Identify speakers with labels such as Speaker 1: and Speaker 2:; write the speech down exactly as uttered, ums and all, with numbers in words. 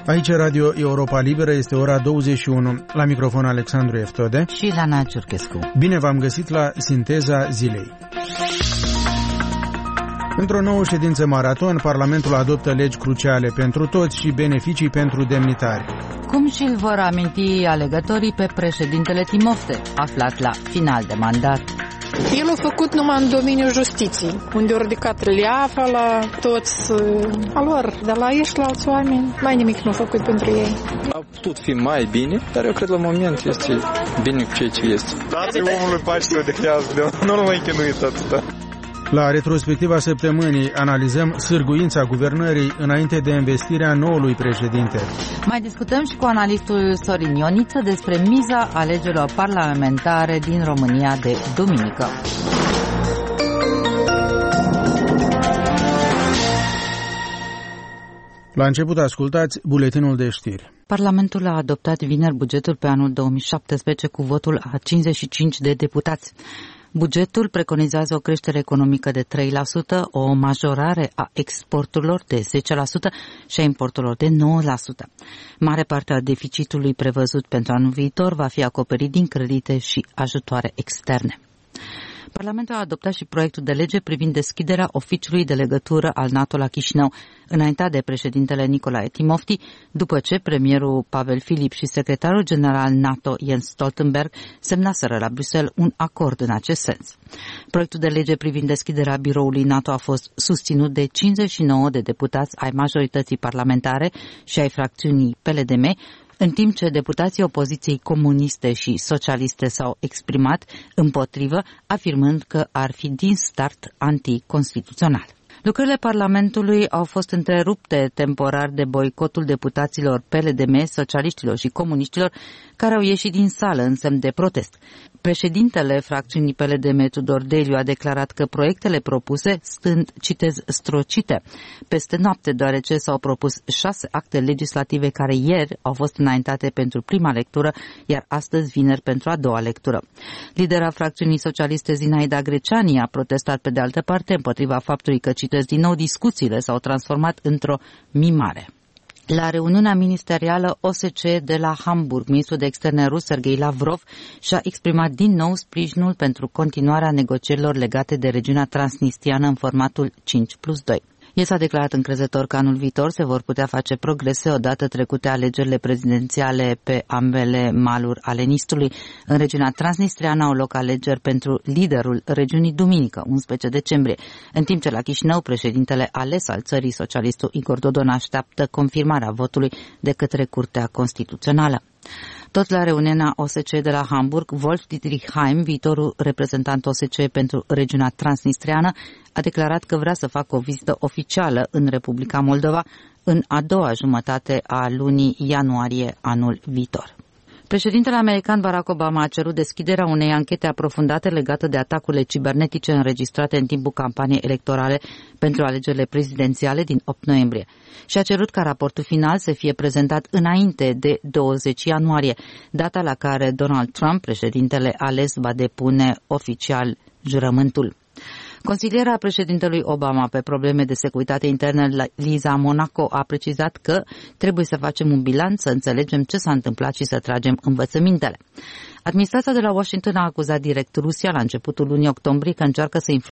Speaker 1: Aici Radio Europa Liberă, este ora douăzeci și unu. La microfon Alexandru Eftode
Speaker 2: și Lana Ciurchescu.
Speaker 1: Bine v-am găsit la Sinteza Zilei. Într-o nouă ședință maraton, Parlamentul adoptă legi cruciale pentru toți și beneficii pentru demnitari.
Speaker 2: Cum și-l vor aminti alegătorii pe președintele Timofte, aflat la final de mandat?
Speaker 3: El a făcut numai în domeniul justiției, unde au ridicat reliafa la toți a lor, de la ei și la alți oameni. Mai nimic nu a făcut pentru ei.
Speaker 4: A putut fi mai bine, dar eu cred la moment este bine cu ceea ce este.
Speaker 5: Dați-i omului pace să odihnească, nu l mai chinuit atâta.
Speaker 1: La retrospectiva săptămânii analizăm sârguința guvernării înainte de investirea noului președinte.
Speaker 2: Mai discutăm și cu analistul Sorin Ioniță despre miza alegerilor parlamentare din România de duminică.
Speaker 1: La început ascultați buletinul de știri.
Speaker 2: Parlamentul a adoptat vineri bugetul pe anul două mii șaptesprezece cu votul a cincizeci și cinci de deputați. Bugetul preconizează o creștere economică de trei la sută, o majorare a exporturilor de zece la sută și a importurilor de nouă la sută. Mare parte a deficitului prevăzut pentru anul viitor va fi acoperit din credite și ajutoare externe. Parlamentul a adoptat și proiectul de lege privind deschiderea oficiului de legătură al NATO la Chișinău, înaintat de președintele Nicolae Timofti, după ce premierul Pavel Filip și secretarul general NATO Jens Stoltenberg semnaseră la Bruxelles un acord în acest sens. Proiectul de lege privind deschiderea biroului NATO a fost susținut de cincizeci și nouă de deputați ai majorității parlamentare și ai fracțiunii P L D M, în timp ce deputații opoziției comuniste și socialiste s-au exprimat împotrivă, afirmând că ar fi din start anticonstituțional. Lucrările Parlamentului au fost întrerupte temporar de boicotul deputaților P L D M, socialiștilor și comuniștilor, care au ieșit din sală în semn de protest. Președintele fracțiunii P L D M, Tudor Deliu, a declarat că proiectele propuse sunt, citez, strocite peste noapte, deoarece s-au propus șase acte legislative care ieri au fost înaintate pentru prima lectură, iar astăzi, vineri, pentru a doua lectură. Lidera fracțiunii socialiste Zinaida Greceani a protestat pe de altă parte împotriva faptului că, citez din nou, discuțiile s-au transformat într-o mimare. La reuniunea ministerială O S C E de la Hamburg, ministrul de externe rus Sergei Lavrov și-a exprimat din nou sprijinul pentru continuarea negocierilor legate de regiunea transnistriană în formatul cinci plus doi. El s-a declarat încrezător că anul viitor se vor putea face progrese odată trecute alegerile prezidențiale pe ambele maluri ale Nistrului. În regiunea transnistriană au loc alegeri pentru liderul regiunii duminică, unsprezece decembrie, în timp ce la Chișinău președintele ales al țării, socialistul Igor Dodon, așteaptă confirmarea votului de către Curtea Constituțională. Tot la reuniunea O S C E de la Hamburg, Wolf Dietrich Heim, viitorul reprezentant O S C E pentru regiunea transnistriană, a declarat că vrea să facă o vizită oficială în Republica Moldova în a doua jumătate a lunii ianuarie anul viitor. Președintele american Barack Obama a cerut deschiderea unei anchete aprofundate legate de atacurile cibernetice înregistrate în timpul campaniei electorale pentru alegerile prezidențiale din opt noiembrie și a cerut ca raportul final să fie prezentat înainte de douăzeci ianuarie, data la care Donald Trump, președintele ales, va depune oficial jurământul. Consiliera președintelui Obama pe probleme de securitate internă, Liza Monaco, a precizat că trebuie să facem un bilanț, să înțelegem ce s-a întâmplat și să tragem învățămintele. Administrația de la Washington a acuzat direct Rusia la începutul lunii octombrie că încearcă să